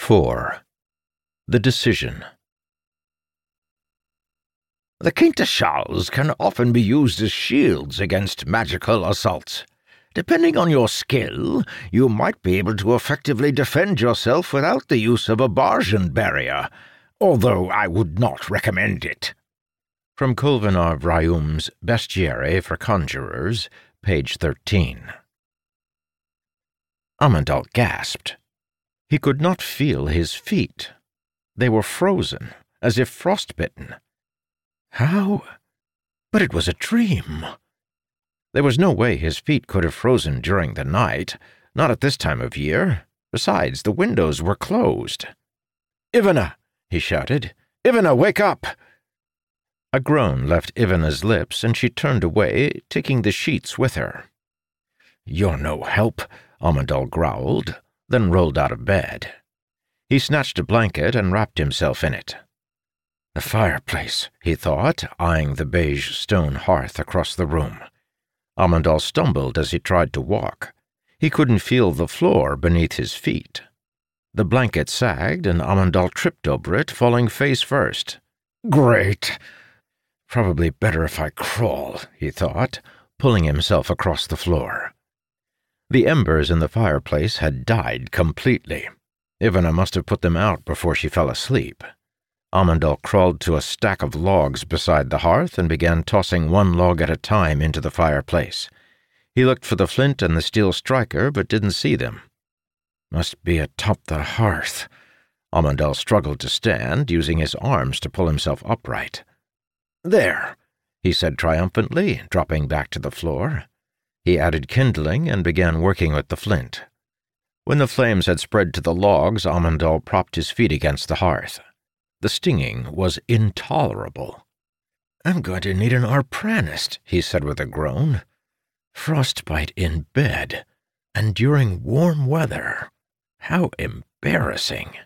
4. The Decision. The Quintessals can often be used as shields against magical assaults. Depending on your skill, you might be able to effectively defend yourself without the use of a Barjan barrier, although I would not recommend it. From Kulvanov Rayum's Bestiary for Conjurers, page 13. Amandal gasped. He could not feel his feet. They were frozen, as if frostbitten. How? But it was a dream. There was no way his feet could have frozen during the night, not at this time of year. Besides, the windows were closed. "Ivana!" he shouted. "Ivana, wake up!" A groan left Ivana's lips, and she turned away, taking the sheets with her. "You're no help," Amandal growled, then rolled out of bed. He snatched a blanket and wrapped himself in it. The fireplace, he thought, eyeing the beige stone hearth across the room. Amandal stumbled as he tried to walk. He couldn't feel the floor beneath his feet. The blanket sagged, and Amandal tripped over it, falling face first. "Great! Probably better if I crawl," he thought, pulling himself across the floor. The embers in the fireplace had died completely. Ivana must have put them out before she fell asleep. Amandal crawled to a stack of logs beside the hearth and began tossing one log at a time into the fireplace. He looked for the flint and the steel striker, but didn't see them. Must be atop the hearth. Amandal struggled to stand, using his arms to pull himself upright. "There," he said triumphantly, dropping back to the floor. He added kindling and began working with the flint. When the flames had spread to the logs, Amandal propped his feet against the hearth. The stinging was intolerable. "I'm going to need an arpranist," he said with a groan. "Frostbite in bed, and during warm weather. How embarrassing."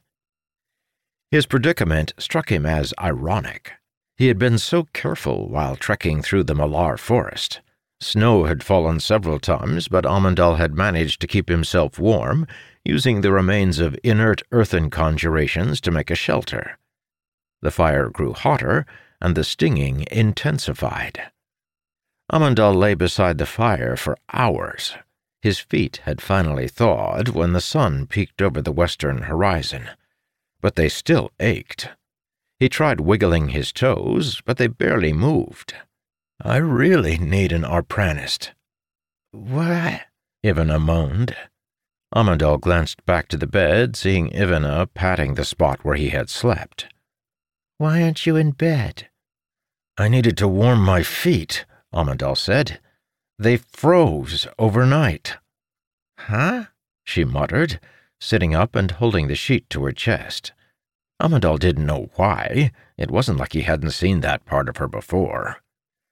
His predicament struck him as ironic. He had been so careful while trekking through the Malar forest. Snow had fallen several times, but Amandal had managed to keep himself warm, using the remains of inert earthen conjurations to make a shelter. The fire grew hotter, and the stinging intensified. Amandal lay beside the fire for hours. His feet had finally thawed when the sun peeked over the western horizon, but they still ached. He tried wiggling his toes, but they barely moved. "I really need an arpranist." "What?" Ivana moaned. Amandal glanced back to the bed, seeing Ivana patting the spot where he had slept. "Why aren't you in bed?" "I needed to warm my feet," Amandal said. "They froze overnight." "Huh?" she muttered, sitting up and holding the sheet to her chest. Amandal didn't know why. It wasn't like he hadn't seen that part of her before.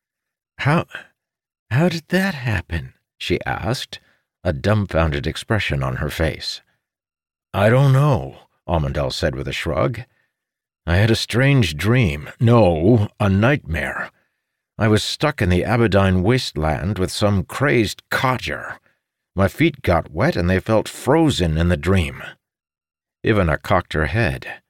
How did that happen?" she asked, a dumbfounded expression on her face. "I don't know," Amandal said with a shrug. "I had a strange dream. No, a nightmare. I was stuck in the Abyddine wasteland with some crazed codger. My feet got wet and they felt frozen in the dream." Ivana cocked her head.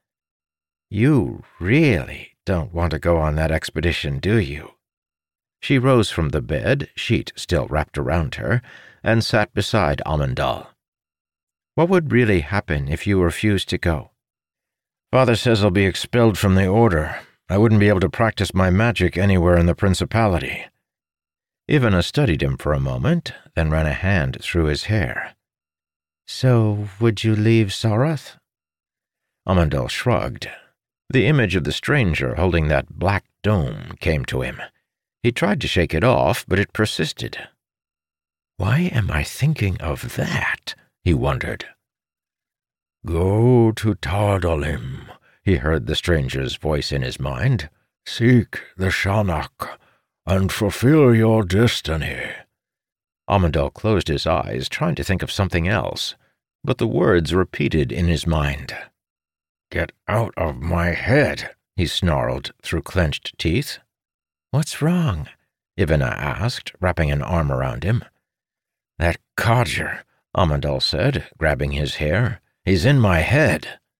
"You really don't want to go on that expedition, do you?" She rose from the bed, sheet still wrapped around her, and sat beside Amandal. "What would really happen if you refused to go?" "Father says I'll be expelled from the Order. I wouldn't be able to practice my magic anywhere in the Principality." Ivana studied him for a moment, then ran a hand through his hair. "So would you leave Sarath?" Amandal shrugged. The image of the stranger holding that black dome came to him. He tried to shake it off, but it persisted. "Why am I thinking of that?" he wondered. "Go to Tardalim," he heard the stranger's voice in his mind. "Seek the Shanak, and fulfill your destiny." Amandal closed his eyes, trying to think of something else, but the words repeated in his mind. "Get out of my head," he snarled through clenched teeth. "What's wrong?" Ivana asked, wrapping an arm around him. "That codger," Amandal said, grabbing his hair. "He's in my head."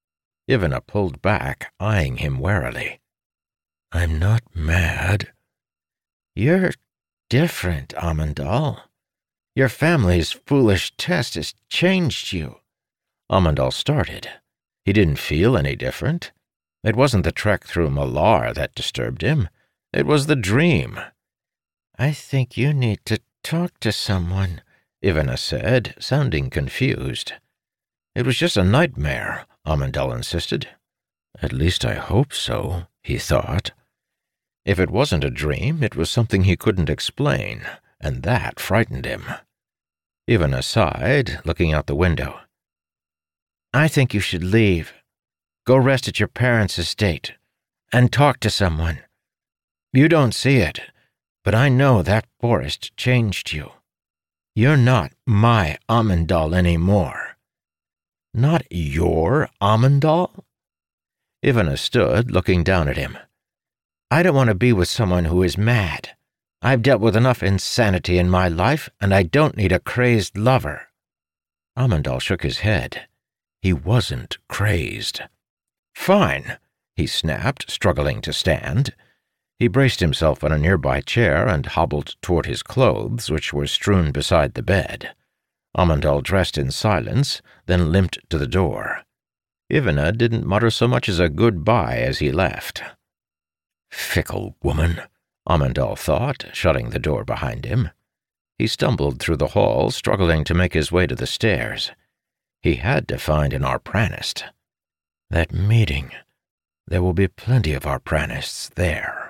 Ivana pulled back, eyeing him warily. "I'm not mad." "You're different, Amandal. Your family's foolish test has changed you." Amandal started. He didn't feel any different. It wasn't the trek through Malar that disturbed him. It was the dream. "I think you need to talk to someone," Ivana said, sounding confused. "It was just a nightmare," Amandal insisted. "At least I hope so," he thought. If it wasn't a dream, it was something he couldn't explain, and that frightened him. Ivana sighed, looking out the window. "I think you should leave. Go rest at your parents' estate, and talk to someone. You don't see it, but I know that forest changed you. You're not my Amandal anymore." "Not your Amandal?" Ivana stood, looking down at him. "I don't want to be with someone who is mad. I've dealt with enough insanity in my life, and I don't need a crazed lover." Amandal shook his head. He wasn't crazed. "Fine," he snapped, struggling to stand. He braced himself on a nearby chair and hobbled toward his clothes, which were strewn beside the bed. Amandal dressed in silence, then limped to the door. Ivana didn't mutter so much as a goodbye as he left. Fickle woman, Amandal thought, shutting the door behind him. He stumbled through the hall, struggling to make his way to the stairs. He had to find an Arpranist. That meeting. There will be plenty of Arpranists there.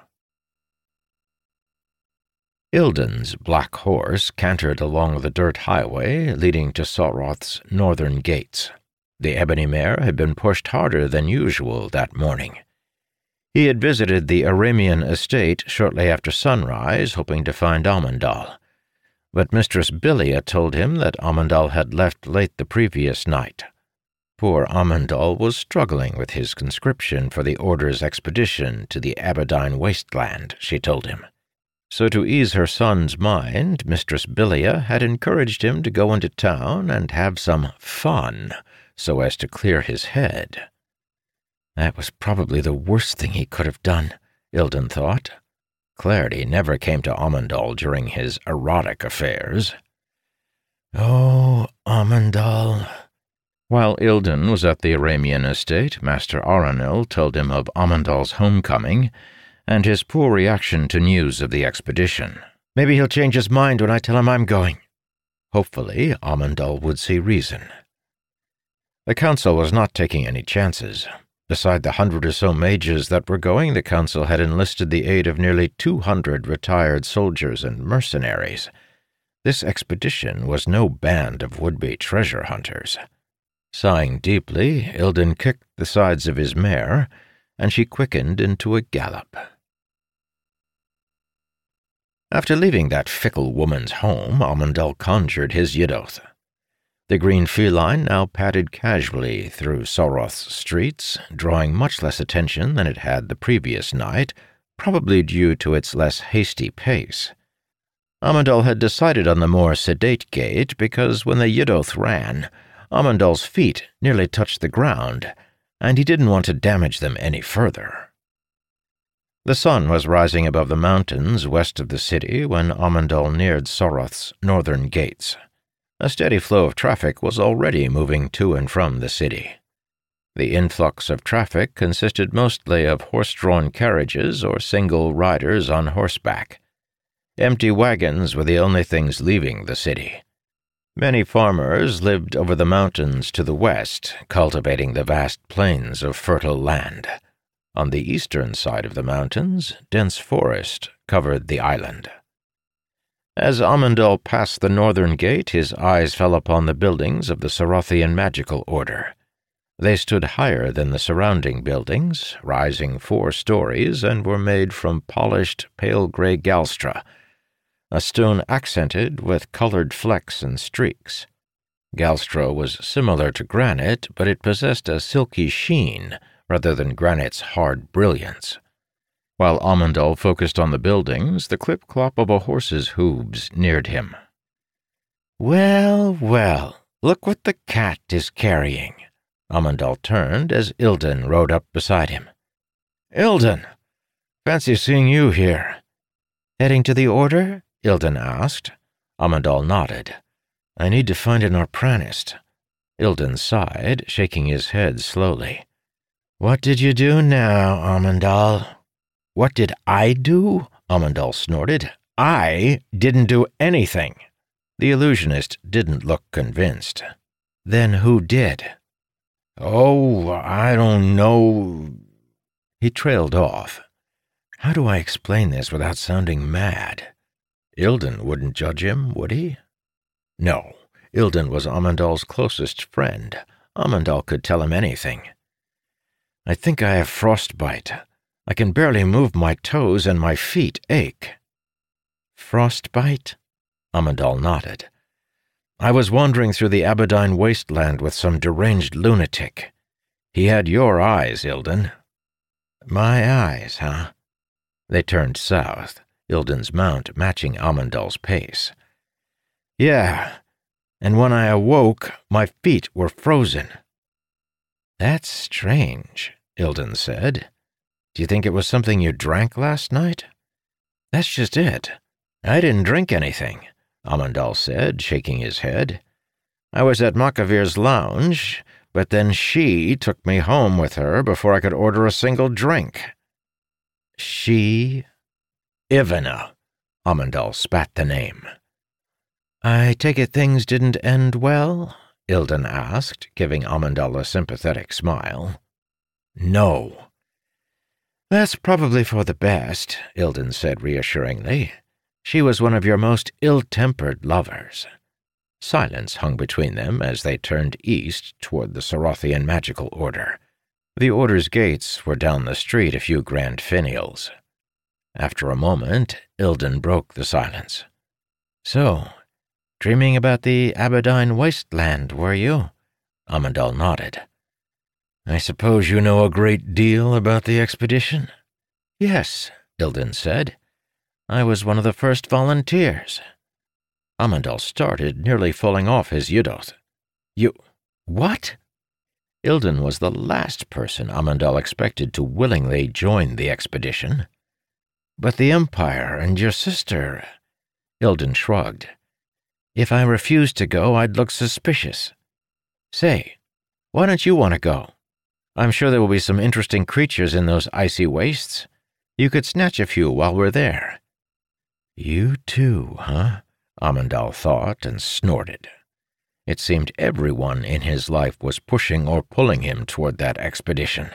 Ilden's black horse cantered along the dirt highway leading to Soroth's northern gates. The ebony mare had been pushed harder than usual that morning. He had visited the Aramean estate shortly after sunrise, hoping to find Amandal. But Mistress Bilia told him that Amandal had left late the previous night. Poor Amandal was struggling with his conscription for the Order's expedition to the Abyddine wasteland, she told him. So to ease her son's mind, Mistress Bilia had encouraged him to go into town and have some fun, so as to clear his head. That was probably the worst thing he could have done, Ilden thought. Clarity never came to Amandal during his erotic affairs. Oh, Amandal. While Ilden was at the Aramean estate, Master Aranil told him of Amandal's homecoming and his poor reaction to news of the expedition. Maybe he'll change his mind when I tell him I'm going. Hopefully, Amandal would see reason. The council was not taking any chances. Beside the 100 or so mages that were going, the council had enlisted the aid of nearly 200 retired soldiers and mercenaries. This expedition was no band of would-be treasure hunters. Sighing deeply, Ilden kicked the sides of his mare, and she quickened into a gallop. After leaving that fickle woman's home, Amandal conjured his Yiddoth. The green feline now padded casually through Soroth's streets, drawing much less attention than it had the previous night, probably due to its less hasty pace. Amandal had decided on the more sedate gait because when the Yiddoth ran, Amandal's feet nearly touched the ground, and he didn't want to damage them any further. The sun was rising above the mountains west of the city when Amandal neared Soroth's northern gates. A steady flow of traffic was already moving to and from the city. The influx of traffic consisted mostly of horse-drawn carriages or single riders on horseback. Empty wagons were the only things leaving the city. Many farmers lived over the mountains to the west, cultivating the vast plains of fertile land. On the eastern side of the mountains, dense forest covered the island. As Amandal passed the northern gate, his eyes fell upon the buildings of the Sorothian magical order. They stood higher than the surrounding buildings, rising 4 stories, and were made from polished pale gray galstra, a stone accented with colored flecks and streaks. Galstra was similar to granite, but it possessed a silky sheen rather than granite's hard brilliance. While Amandal focused on the buildings, the clip-clop of a horse's hooves neared him. "Well, well, look what the cat is carrying," Amandal turned as Ilden rode up beside him. "Ilden! Fancy seeing you here." "Heading to the Order?" Ilden asked. Amandal nodded. "I need to find an Arpranist." Ilden sighed, shaking his head slowly. "What did you do now, Amandal?" "What did I do?" Amandal snorted. "I didn't do anything." The illusionist didn't look convinced. "Then who did?" "Oh, I don't know." He trailed off. How do I explain this without sounding mad? Ilden wouldn't judge him, would he? No, Ilden was Amandal's closest friend. Amandal could tell him anything. "I think I have frostbite. I can barely move my toes and my feet ache." "Frostbite?" Amandal nodded. "I was wandering through the Abaddyn wasteland with some deranged lunatic. He had your eyes, Ilden." "My eyes, huh?" They turned south, Ilden's mount matching Amandal's pace. "Yeah, and when I awoke, my feet were frozen." "That's strange," Ilden said. "Do you think it was something you drank last night?" "That's just it. I didn't drink anything," Amandal said, shaking his head. "I was at Makavir's lounge, but then she took me home with her before I could order a single drink." "She?" "Ivana." Amandal spat the name. "I take it things didn't end well?" Ilden asked, giving Amandal a sympathetic smile. "No." "That's probably for the best," Ilden said reassuringly. "She was one of your most ill-tempered lovers." Silence hung between them as they turned east toward the Sorothian Magical Order. The Order's gates were down the street a few grand finials. After a moment, Ilden broke the silence. "So, dreaming about the Abaddyn wasteland, were you?" Amandal nodded. "I suppose you know a great deal about the expedition?" "Yes," Ilden said. "I was one of the first volunteers." Amandal started, nearly falling off his Yudoth. "You... what?" Ilden was the last person Amandal expected to willingly join the expedition. "But the Empire and your sister..." Ilden shrugged. "If I refused to go, I'd look suspicious. Say, why don't you want to go? I'm sure there will be some interesting creatures in those icy wastes. You could snatch a few while we're there." "You too, huh?" Amandal thought and snorted. It seemed everyone in his life was pushing or pulling him toward that expedition.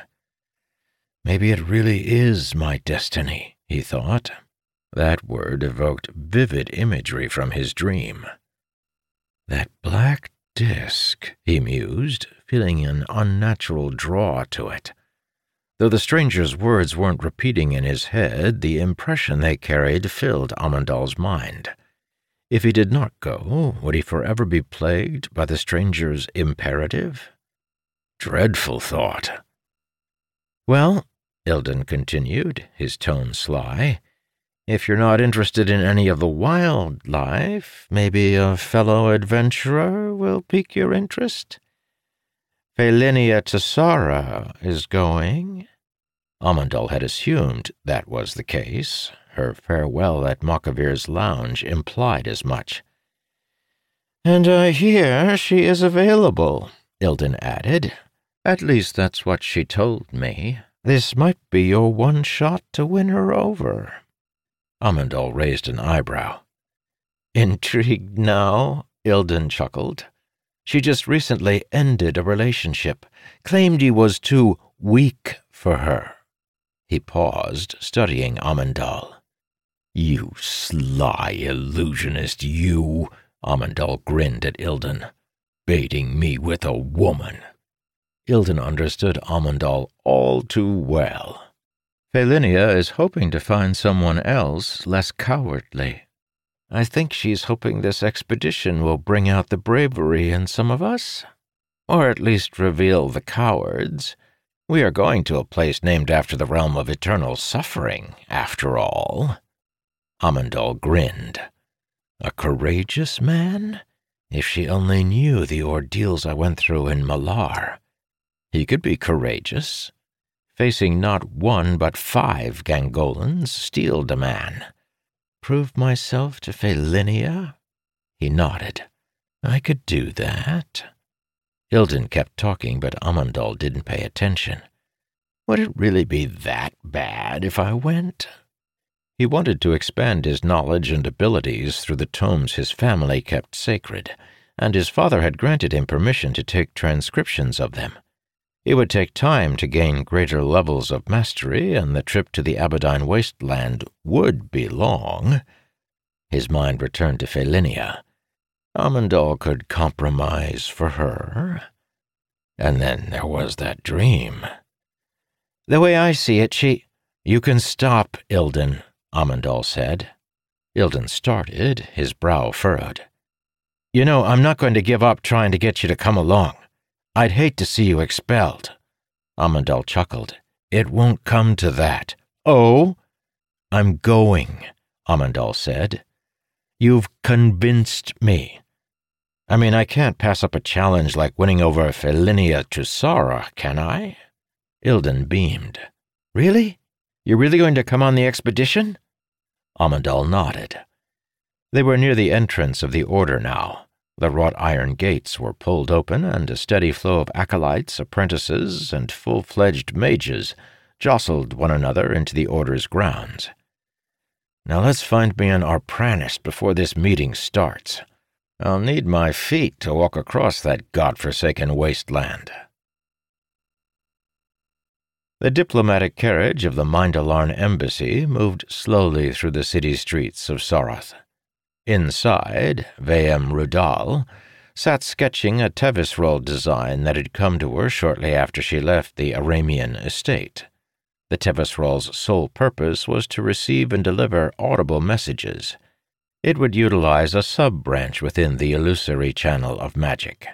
Maybe it really is my destiny, he thought. That word evoked vivid imagery from his dream. That black disk, he mused, feeling an unnatural draw to it. Though the stranger's words weren't repeating in his head, the impression they carried filled Amandal's mind. If he did not go, would he forever be plagued by the stranger's imperative? Dreadful thought. "Well," Ilden continued, his tone sly, "if you're not interested in any of the wildlife, maybe a fellow adventurer will pique your interest. Felinia Tessara is going." Amandal had assumed that was the case. Her farewell at Makavir's lounge implied as much. "And I hear she is available," Ilden added. "At least that's what she told me. This might be your one shot to win her over." Amandal raised an eyebrow. "Intrigued now?" Ilden chuckled. "She just recently ended a relationship, claimed he was too weak for her." He paused, studying Amandal. "You sly illusionist, you!" Amandal grinned at Ilden. "Baiting me with a woman." Ilden understood Amandal all too well. "Felinia is hoping to find someone else less cowardly. I think she's hoping this expedition will bring out the bravery in some of us, or at least reveal the cowards. We are going to a place named after the realm of eternal suffering, after all." Amandal grinned. "A courageous man? If she only knew the ordeals I went through in Malar. He could be courageous. Facing not one but 5 Gangolans steeled a man. Prove myself to Felinia? He nodded. I could do that. Ilden kept talking, but Amandal didn't pay attention. Would it really be that bad if I went? He wanted to expand his knowledge and abilities through the tomes his family kept sacred, and his father had granted him permission to take transcriptions of them. It would take time to gain greater levels of mastery, and the trip to the Abyddine wasteland would be long. His mind returned to Felinia. Amandal could compromise for her. And then there was that dream. The way I see it, You can stop, Ilden, Amandal said. Ilden started, his brow furrowed. You know, I'm not going to give up trying to get you to come along. I'd hate to see you expelled. Amandal chuckled. It won't come to that. Oh? I'm going, Amandal said. You've convinced me. I mean, I can't pass up a challenge like winning over Felinia to Sara, can I? Ilden beamed. Really? You're really going to come on the expedition? Amandal nodded. They were near the entrance of the Order now. The wrought iron gates were pulled open, and a steady flow of acolytes, apprentices, and full-fledged mages jostled one another into the Order's grounds. Now let's find me an Arpranist before this meeting starts. I'll need my feet to walk across that godforsaken wasteland. The diplomatic carriage of the Mindalarn embassy moved slowly through the city streets of Sarath. Inside, Veum Rudal sat sketching a Tevisrol design that had come to her shortly after she left the Aramian estate. The Tevisrol's sole purpose was to receive and deliver audible messages. It would utilize a sub-branch within the illusory channel of magic.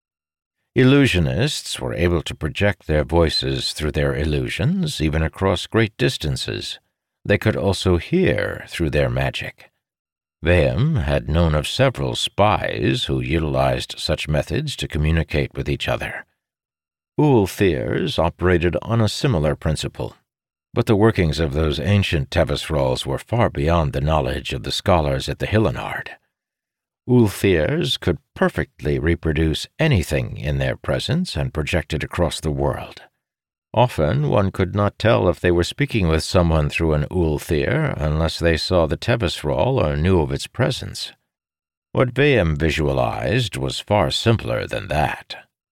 Illusionists were able to project their voices through their illusions, even across great distances. They could also hear through their magic. Veum had known of several spies who utilized such methods to communicate with each other. Ulthirs operated on a similar principle, but the workings of those ancient Tevisrols were far beyond the knowledge of the scholars at the Hillinard. Ulthirs could perfectly reproduce anything in their presence and project it across the world. Often one could not tell if they were speaking with someone through an Ulthir unless they saw the Tevisrol or knew of its presence. What Veum visualized was far simpler than that.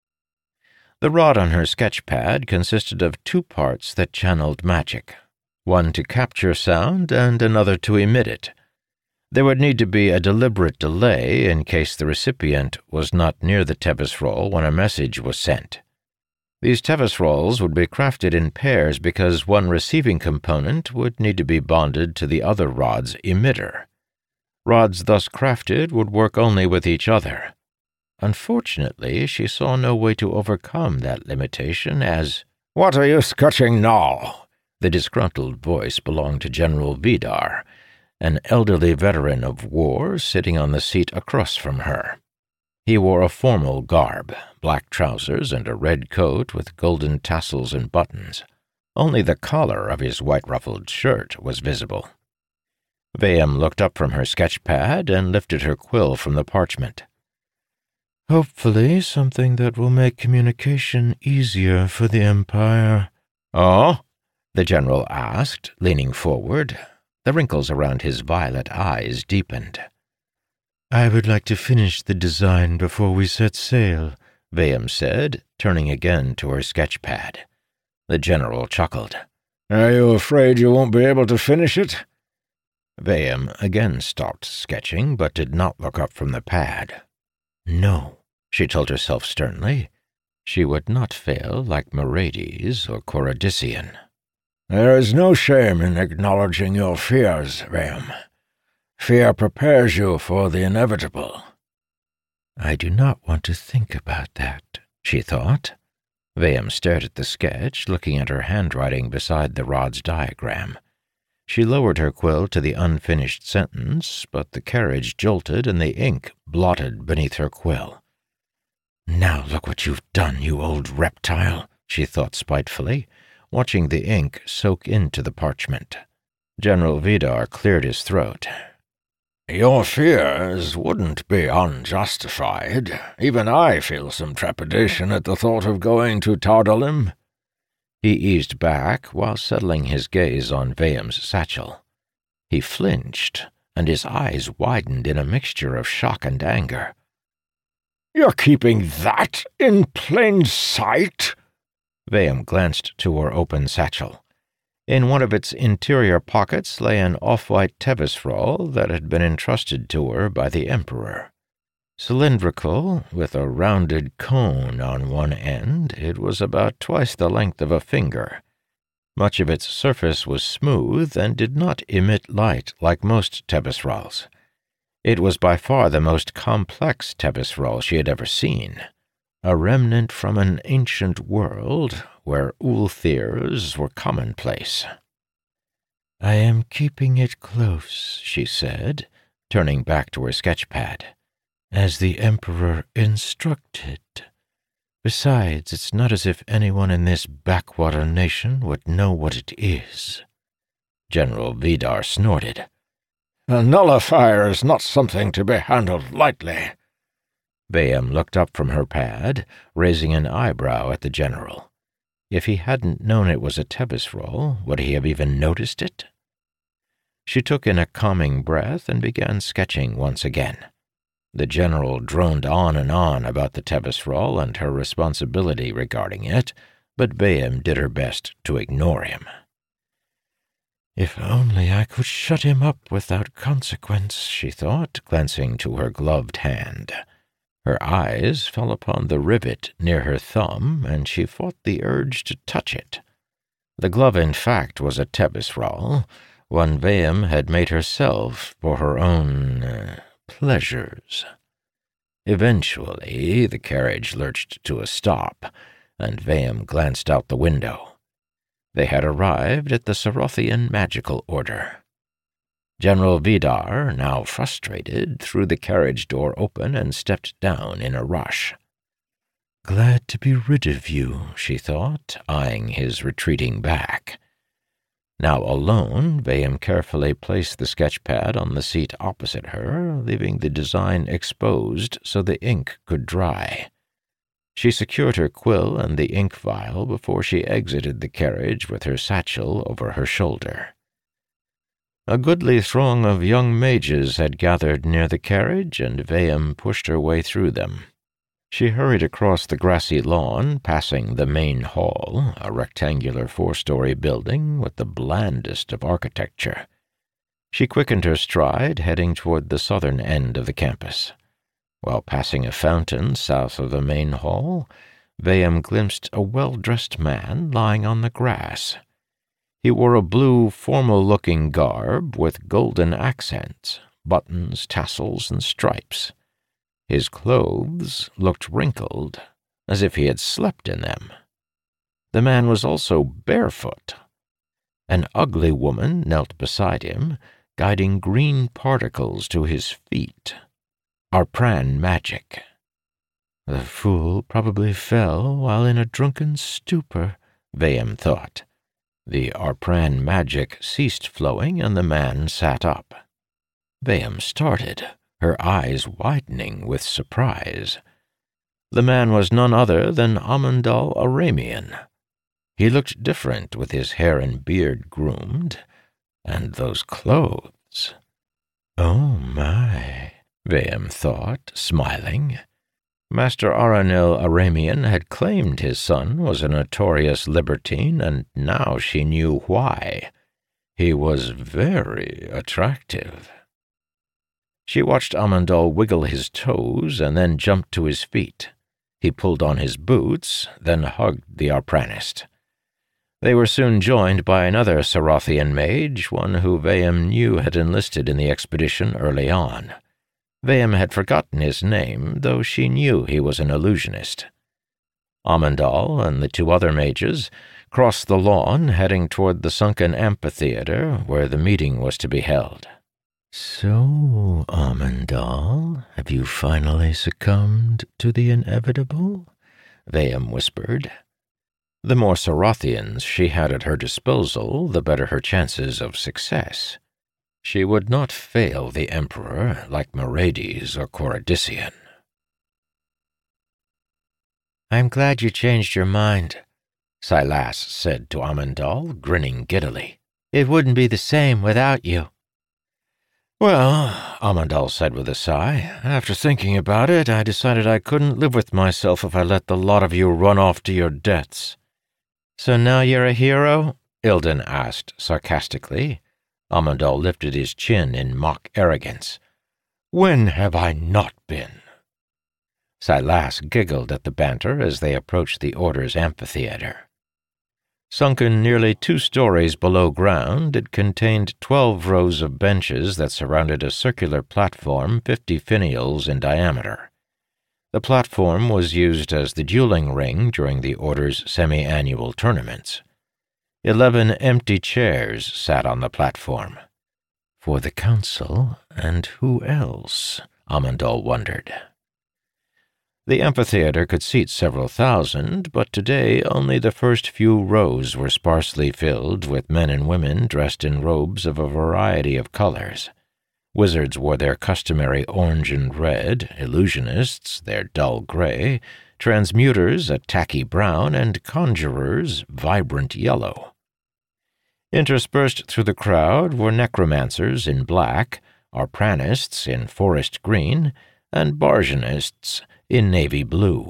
The rod on her sketch pad consisted of 2 parts that channeled magic, one to capture sound and another to emit it. There would need to be a deliberate delay in case the recipient was not near the Tevisrol when a message was sent. These Tevisrols would be crafted in pairs because one receiving component would need to be bonded to the other rod's emitter. Rods thus crafted would work only with each other. Unfortunately, she saw no way to overcome that limitation as, "What are you sketching now?" The disgruntled voice belonged to General Vidar, an elderly veteran of war sitting on the seat across from her. He wore a formal garb, black trousers and a red coat with golden tassels and buttons. Only the collar of his white-ruffled shirt was visible. Veum looked up from her sketch-pad and lifted her quill from the parchment. Hopefully something that will make communication easier for the Empire. Oh? The general asked, leaning forward. The wrinkles around his violet eyes deepened. I would like to finish the design before we set sail, Veum said, turning again to her sketch-pad. The general chuckled. Are you afraid you won't be able to finish it? Veum again stopped sketching, but did not look up from the pad. No, she told herself sternly. She would not fail like Merades or Coradician. There is no shame in acknowledging your fears, Veum. Fear prepares you for the inevitable. I do not want to think about that, she thought. Veum stared at the sketch, looking at her handwriting beside the rod's diagram. She lowered her quill to the unfinished sentence, but the carriage jolted and the ink blotted beneath her quill. Now look what you've done, you old reptile, she thought spitefully, watching the ink soak into the parchment. General Vidar cleared his throat. "Your fears wouldn't be unjustified. Even I feel some trepidation at the thought of going to Tardalim." He eased back while settling his gaze on Vayam's satchel. He flinched, and his eyes widened in a mixture of shock and anger. "You're keeping that in plain sight?" Vayam glanced to her open satchel. In one of its interior pockets lay an off-white Tevis roll that had been entrusted to her by the Emperor. Cylindrical, with a rounded cone on one end, it was about twice the length of a finger. Much of its surface was smooth and did not emit light like most Tevis rolls. It was by far the most complex Tevis roll she had ever seen, a remnant from an ancient world where Ulthirs were commonplace. "I am keeping it close," she said, turning back to her sketchpad, "as the Emperor instructed. Besides, it's not as if anyone in this backwater nation would know what it is." General Vidar snorted. "A nullifier is not something to be handled lightly." Vayam looked up from her pad, raising an eyebrow at the general. If he hadn't known it was a Tevis roll, would he have even noticed it? She took in a calming breath and began sketching once again. The general droned on and on about the Tevis roll and her responsibility regarding it, but Vayam did her best to ignore him. "If only I could shut him up without consequence," she thought, glancing to her gloved hand. Her eyes fell upon the rivet near her thumb, and she fought the urge to touch it. The glove, in fact, was a Tevis roll, one Vayam had made herself for her own pleasures. Eventually, the carriage lurched to a stop, and Vayam glanced out the window. They had arrived at the Sarothian Magical Order. General Vidar, now frustrated, threw the carriage door open and stepped down in a rush. "Glad to be rid of you," she thought, eyeing his retreating back. Now alone, Vayam carefully placed the sketchpad on the seat opposite her, leaving the design exposed so the ink could dry. She secured her quill and the ink vial before she exited the carriage with her satchel over her shoulder. A goodly throng of young mages had gathered near the carriage, and Vayam pushed her way through them. She hurried across the grassy lawn, passing the main hall, a rectangular 4-story building with the blandest of architecture. She quickened her stride, heading toward the southern end of the campus. While passing a fountain south of the main hall, Vayam glimpsed a well-dressed man lying on the grass. He wore a blue, formal-looking garb with golden accents, buttons, tassels, and stripes. His clothes looked wrinkled, as if he had slept in them. The man was also barefoot. An ugly woman knelt beside him, guiding green particles to his feet. Arpran magic. "The fool probably fell while in a drunken stupor," Vayam thought. The Arpran magic ceased flowing, and the man sat up. Vayam started, her eyes widening with surprise. The man was none other than Amandal Aramian. He looked different with his hair and beard groomed, and those clothes. "Oh, my," Vayam thought, smiling. Master Aranil Aramian had claimed his son was a notorious libertine, and now she knew why. He was very attractive. She watched Amandal wiggle his toes and then jumped to his feet. He pulled on his boots, then hugged the Arpranist. They were soon joined by another Sarothian mage, one who Vayam knew had enlisted in the expedition early on. Vayam had forgotten his name, though she knew he was an illusionist. Amandal and the 2 other mages crossed the lawn, heading toward the sunken amphitheater where the meeting was to be held. "So, Amandal, have you finally succumbed to the inevitable?" Vayam whispered. The more Sarathians she had at her disposal, the better her chances of success. She would not fail the Emperor like Merates or Corydissian. "I'm glad you changed your mind," Silas said to Amandal, grinning giddily. "It wouldn't be the same without you." "Well," Amandal said with a sigh, "after thinking about it, I decided I couldn't live with myself if I let the lot of you run off to your deaths." "So now you're a hero?" Ilden asked sarcastically. Amandal lifted his chin in mock arrogance. "When have I not been?" Silas giggled at the banter as they approached the Order's amphitheater. Sunken nearly 2 stories below ground, it contained 12 rows of benches that surrounded a circular platform 50 finials in diameter. The platform was used as the dueling ring during the Order's semi-annual tournaments. 11 empty chairs sat on the platform. For the Council, and who else? Amandal wondered. The amphitheater could seat several thousand, but today only the first few rows were sparsely filled with men and women dressed in robes of a variety of colors. Wizards wore their customary orange and red, illusionists their dull gray, transmuters a tacky brown, and conjurers vibrant yellow. Interspersed through the crowd were necromancers in black, arpranists in forest green, and bargeonists in navy blue.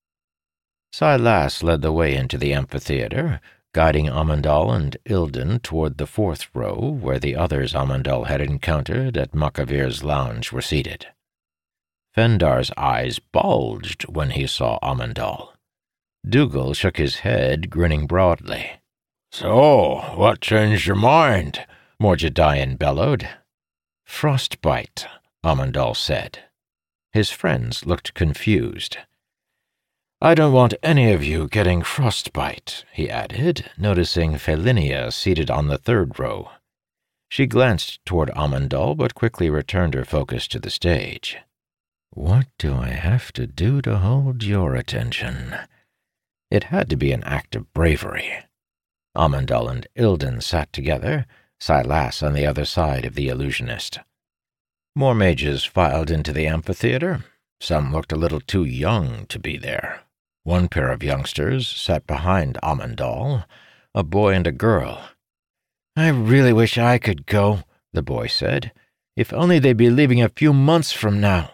Silas led the way into the amphitheater, guiding Amandal and Ilden toward the 4th row, where the others Amandal had encountered at Makavir's lounge were seated. Fendar's eyes bulged when he saw Amandal. Dougal shook his head, grinning broadly. "So, what changed your mind?" Morjadain bellowed. "Frostbite," Amandal said. His friends looked confused. "I don't want any of you getting frostbite," he added, noticing Felinia seated on the 3rd row. She glanced toward Amandal, but quickly returned her focus to the stage. "What do I have to do to hold your attention?" It had to be an act of bravery. Amandal and Ilden sat together, Silas on the other side of the illusionist. More mages filed into the amphitheater. Some looked a little too young to be there. One pair of youngsters sat behind Amandal, a boy and a girl. "I really wish I could go," the boy said. "If only they'd be leaving a few months from now."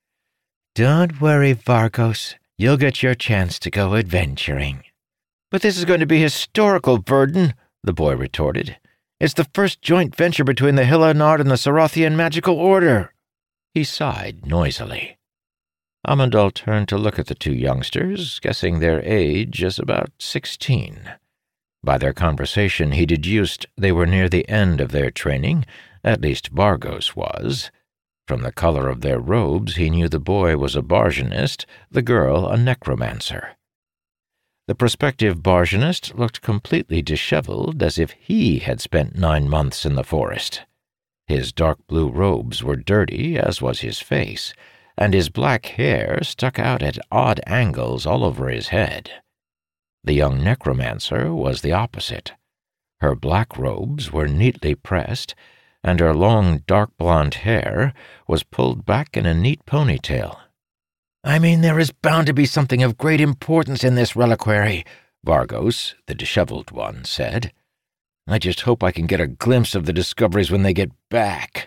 "Don't worry, Vargos. You'll get your chance to go adventuring." "But this is going to be historical, Verdun," the boy retorted. "It's the first joint venture between the Hillinard and the Sarathian Magical Order." He sighed noisily. Amandal turned to look at the 2 youngsters, guessing their age as about 16. By their conversation he deduced they were near the end of their training, at least Vargos was. From the color of their robes he knew the boy was a bargeonist, the girl a necromancer. The prospective bargeonist looked completely disheveled, as if he had spent 9 months in the forest. His dark blue robes were dirty, as was his face, and his black hair stuck out at odd angles all over his head. The young necromancer was the opposite. Her black robes were neatly pressed, and her long dark blonde hair was pulled back in a neat ponytail. "I mean, there is bound to be something of great importance in this reliquary," Vargos, the disheveled one, said. "I just hope I can get a glimpse of the discoveries when they get back."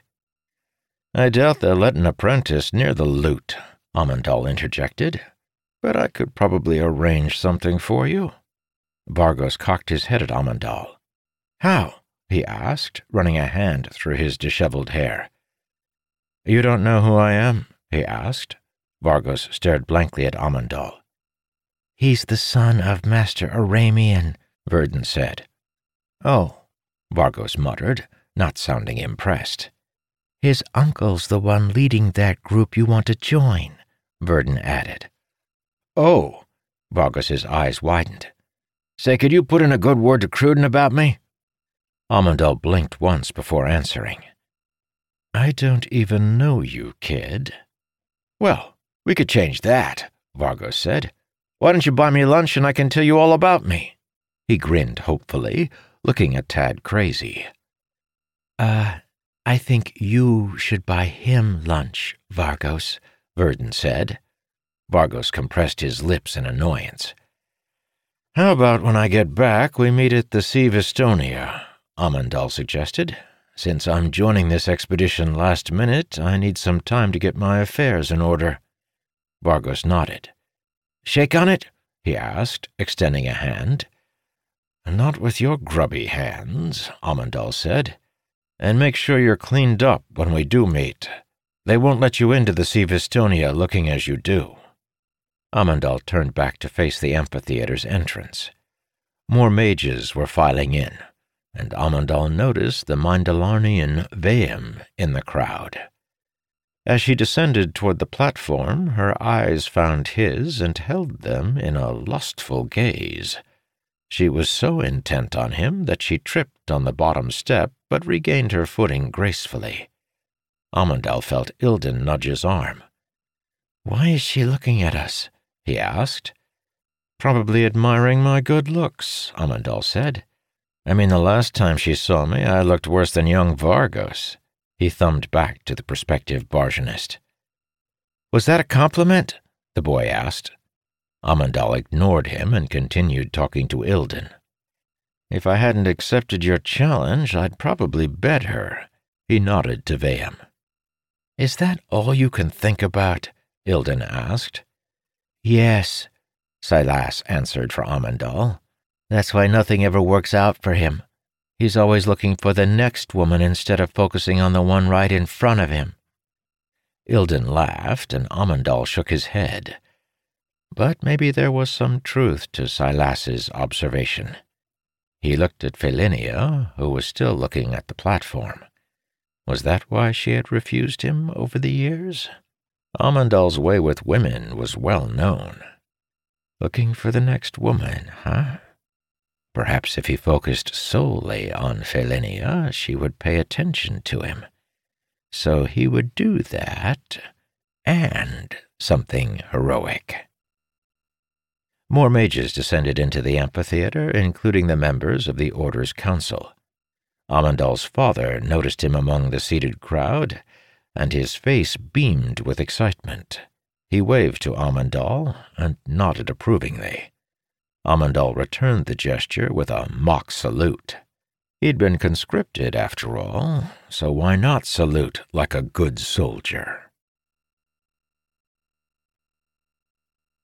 "I doubt they'll let an apprentice near the loot," Amandal interjected. "But I could probably arrange something for you." Vargos cocked his head at Amandal. "How?" he asked, running a hand through his disheveled hair. "You don't know who I am?" he asked. Vargos stared blankly at Amandal. "He's the son of Master Aramean," Verdun said. "Oh," Vargos muttered, not sounding impressed. "His uncle's the one leading that group you want to join," Verdun added. "Oh," Vargos's eyes widened. "Say, could you put in a good word to Cruden about me?" Amandal blinked once before answering. "I don't even know you, kid." "Well, we could change that," Vargos said. "Why don't you buy me lunch and I can tell you all about me?" He grinned hopefully, looking at Tad crazy. I think you should buy him lunch, Vargos, Verdon said. Vargos compressed his lips in annoyance. How about when I get back, we meet at the Sea Vestonia, Amandal suggested. Since I'm joining this expedition last minute, I need some time to get my affairs in order. Vargos nodded. Shake on it? He asked, extending a hand. Not with your grubby hands, Amandal said. And make sure you're cleaned up when we do meet. They won't let you into the Sea Vestonia looking as you do. Amandal turned back to face the amphitheater's entrance. More mages were filing in, and Amandal noticed the Mindalarnian Veum in the crowd. As she descended toward the platform, her eyes found his and held them in a lustful gaze. She was so intent on him that she tripped on the bottom step but regained her footing gracefully. Amandal felt Ilden nudge his arm. "Why is she looking at us?" he asked. "Probably admiring my good looks," Amandal said. "I mean, the last time she saw me, I looked worse than young Vargos." He thumbed back to the prospective bargainist. "Was that a compliment?" the boy asked. Amandal ignored him and continued talking to Ilden. "If I hadn't accepted your challenge, I'd probably bet her." He nodded to Veum. "Is that all you can think about?" Ilden asked. "Yes," Silas answered for Amandal. "That's why nothing ever works out for him. He's always looking for the next woman instead of focusing on the one right in front of him." Ilden laughed, and Amandal shook his head. But maybe there was some truth to Silas's observation. He looked at Felinia, who was still looking at the platform. Was that why she had refused him over the years? Amandal's way with women was well known. Looking for the next woman, huh? Perhaps if he focused solely on Felinia, she would pay attention to him. So he would do that, and something heroic. More mages descended into the amphitheater, including the members of the Order's Council. Amandal's father noticed him among the seated crowd, and his face beamed with excitement. He waved to Amandal and nodded approvingly. Amandal returned the gesture with a mock salute. He'd been conscripted, after all, so why not salute like a good soldier?